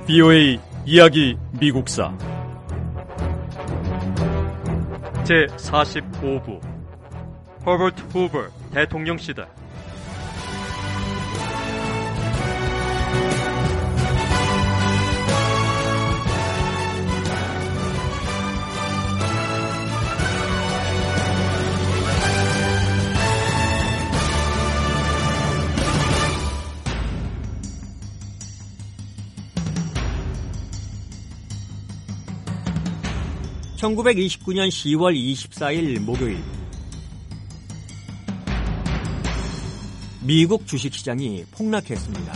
BOA 이야기 미국사 제45부 허버트 후버 대통령 시대. (1929년 10월 24일) 목요일, 미국 주식시장이 폭락했습니다.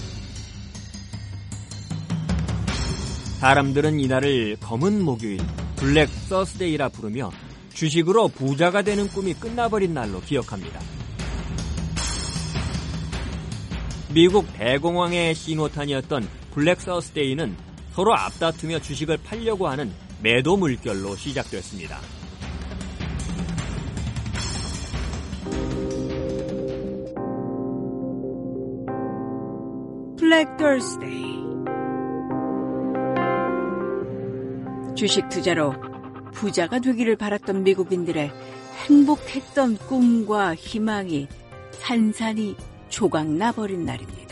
사람들은 이날을 검은 목요일, 블랙 서스데이라 부르며 주식으로 부자가 되는 꿈이 끝나버린 날로 기억합니다. 미국 대공황의 신호탄이었던 블랙 서스데이는 서로 앞다투며 주식을 팔려고 하는 매도 물결로 시작됐습니다. 블랙 더스데이. 주식 투자로 부자가 되기를 바랐던 미국인들의 행복했던 꿈과 희망이 산산이 조각나버린 날입니다.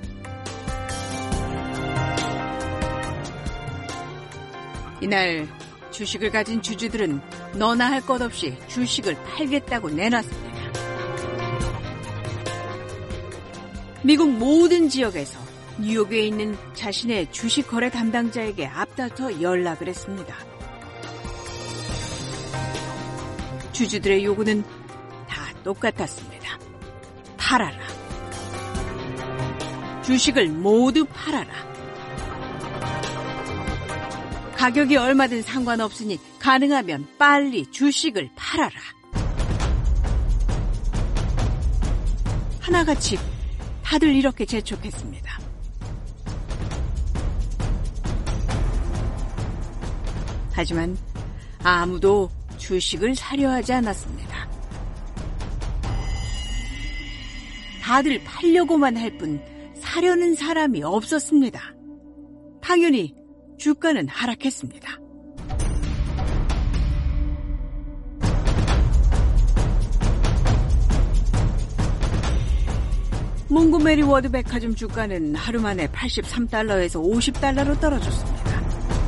이날 주식을 가진 주주들은 너나 할 것 없이 주식을 팔겠다고 내놨습니다. 미국 모든 지역에서 뉴욕에 있는 자신의 주식 거래 담당자에게 앞다퉈 연락을 했습니다. 주주들의 요구는 다 똑같았습니다. 팔아라. 주식을 모두 팔아라. 가격이 얼마든 상관없으니 가능하면 빨리 주식을 팔아라. 하나같이 다들 이렇게 재촉했습니다. 하지만 아무도 주식을 사려 하지 않았습니다. 다들 팔려고만 할 뿐 사려는 사람이 없었습니다. 당연히 주가는 하락했습니다. 몽고메리 워드 백화점 주가는 하루 만에 83달러에서 50달러로 떨어졌습니다.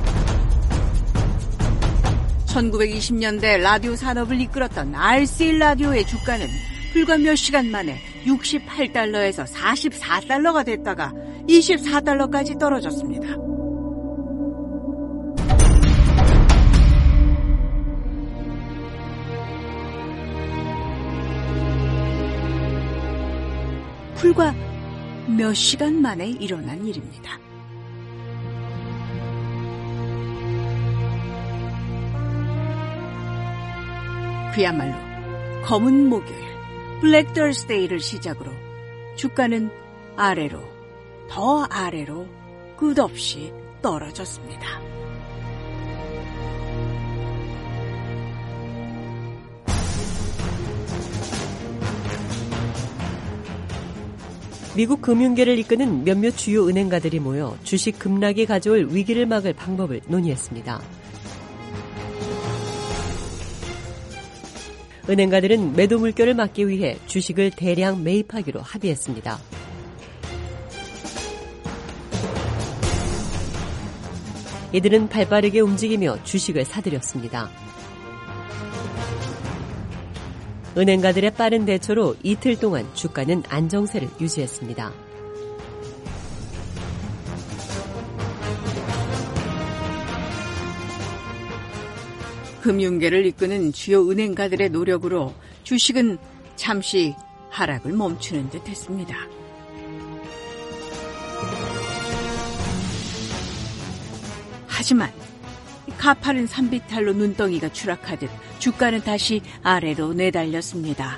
1920년대 라디오 산업을 이끌었던 RCA 라디오의 주가는 불과 몇 시간 만에 68달러에서 44달러가 됐다가 24달러까지 떨어졌습니다. 불과 몇 시간 만에 일어난 일입니다. 그야말로 검은 목요일, 블랙 더스데이를 시작으로 주가는 아래로, 더 아래로 끝없이 떨어졌습니다. 미국 금융계를 이끄는 몇몇 주요 은행가들이 모여 주식 급락이 가져올 위기를 막을 방법을 논의했습니다. 은행가들은 매도 물결을 막기 위해 주식을 대량 매입하기로 합의했습니다. 이들은 발빠르게 움직이며 주식을 사들였습니다. 은행가들의 빠른 대처로 이틀 동안 주가는 안정세를 유지했습니다. 금융계를 이끄는 주요 은행가들의 노력으로 주식은 잠시 하락을 멈추는 듯 했습니다. 하지만 가파른 산비탈로 눈덩이가 추락하듯 주가는 다시 아래로 내달렸습니다.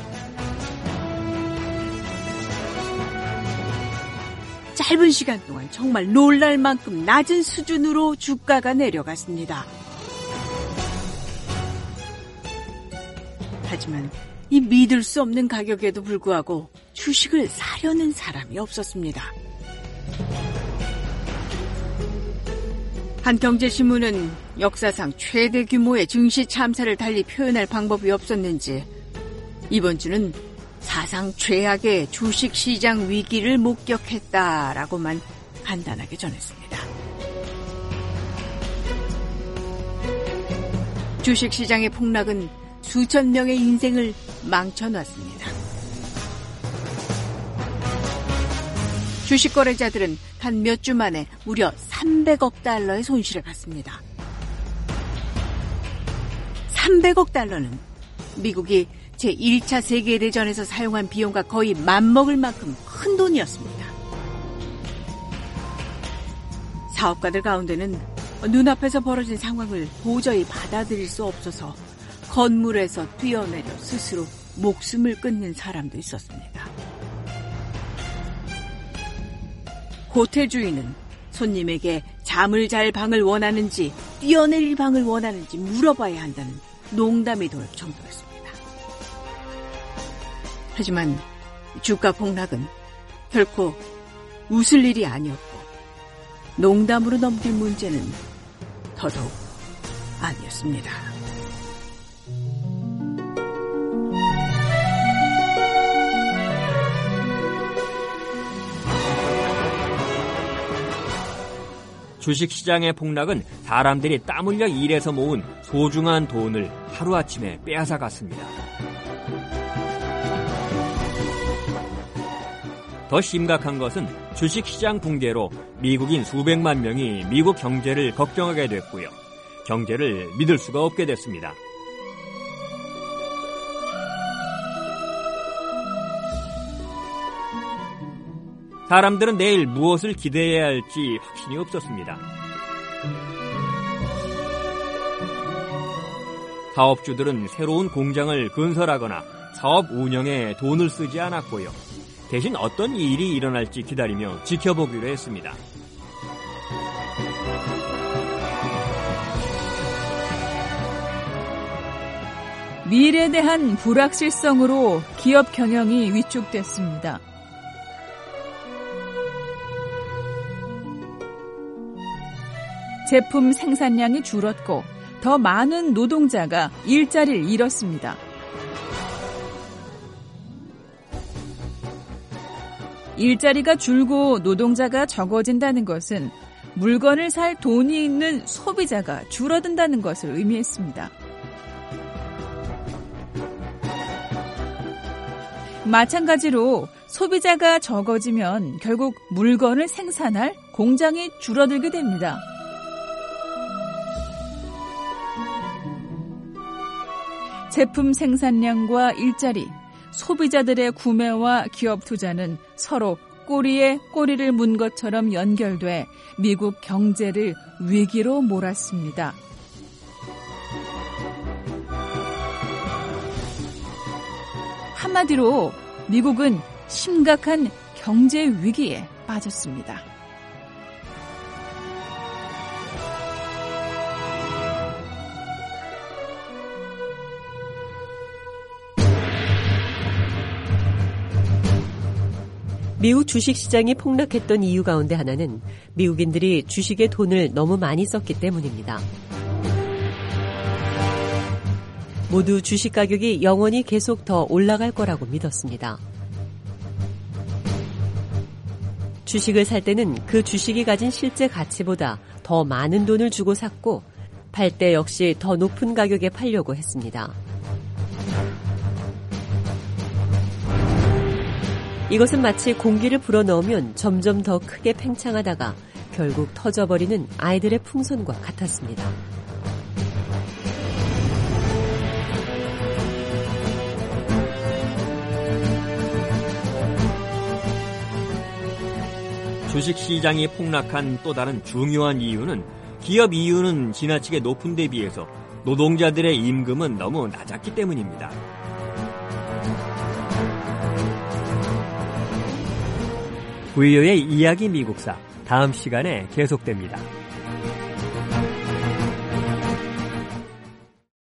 짧은 시간 동안 정말 놀랄 만큼 낮은 수준으로 주가가 내려갔습니다. 하지만 이 믿을 수 없는 가격에도 불구하고 주식을 사려는 사람이 없었습니다. 한 경제신문은 역사상 최대 규모의 증시 참사를 달리 표현할 방법이 없었는지 이번 주는 사상 최악의 주식시장 위기를 목격했다라고만 간단하게 전했습니다. 주식시장의 폭락은 수천 명의 인생을 망쳐놨습니다. 주식 거래자들은 단 몇 주 만에 무려 300억 달러의 손실을 봤습니다. 300억 달러는 미국이 제1차 세계대전에서 사용한 비용과 거의 맞먹을 만큼 큰 돈이었습니다. 사업가들 가운데는 눈앞에서 벌어진 상황을 도저히 받아들일 수 없어서 건물에서 뛰어내려 스스로 목숨을 끊는 사람도 있었습니다. 호텔 주인은 손님에게 잠을 잘 방을 원하는지 뛰어내릴 방을 원하는지 물어봐야 한다는 농담이 돌 정도였습니다. 하지만 주가 폭락은 결코 웃을 일이 아니었고 농담으로 넘길 문제는 더더욱 아니었습니다. 주식시장의 폭락은 사람들이 땀 흘려 일해서 모은 소중한 돈을 하루아침에 빼앗아갔습니다. 더 심각한 것은 주식시장 붕괴로 미국인 수백만 명이 미국 경제를 걱정하게 됐고요. 경제를 믿을 수가 없게 됐습니다. 사람들은 내일 무엇을 기대해야 할지 확신이 없었습니다. 사업주들은 새로운 공장을 건설하거나 사업 운영에 돈을 쓰지 않았고요. 대신 어떤 일이 일어날지 기다리며 지켜보기로 했습니다. 미래에 대한 불확실성으로 기업 경영이 위축됐습니다. 제품 생산량이 줄었고 더 많은 노동자가 일자리를 잃었습니다. 일자리가 줄고 노동자가 적어진다는 것은 물건을 살 돈이 있는 소비자가 줄어든다는 것을 의미했습니다. 마찬가지로 소비자가 적어지면 결국 물건을 생산할 공장이 줄어들게 됩니다. 제품 생산량과 일자리, 소비자들의 구매와 기업 투자는 서로 꼬리에 꼬리를 문 것처럼 연결돼 미국 경제를 위기로 몰았습니다. 한마디로 미국은 심각한 경제 위기에 빠졌습니다. 미국 주식시장이 폭락했던 이유 가운데 하나는 미국인들이 주식에 돈을 너무 많이 썼기 때문입니다. 모두 주식 가격이 영원히 계속 더 올라갈 거라고 믿었습니다. 주식을 살 때는 그 주식이 가진 실제 가치보다 더 많은 돈을 주고 샀고 팔 때 역시 더 높은 가격에 팔려고 했습니다. 이것은 마치 공기를 불어넣으면 점점 더 크게 팽창하다가 결국 터져버리는 아이들의 풍선과 같았습니다. 주식시장이 폭락한 또 다른 중요한 이유는 기업 이윤은 지나치게 높은 데 비해서 노동자들의 임금은 너무 낮았기 때문입니다. 부유의 이야기 미국사 다음 시간에 계속됩니다.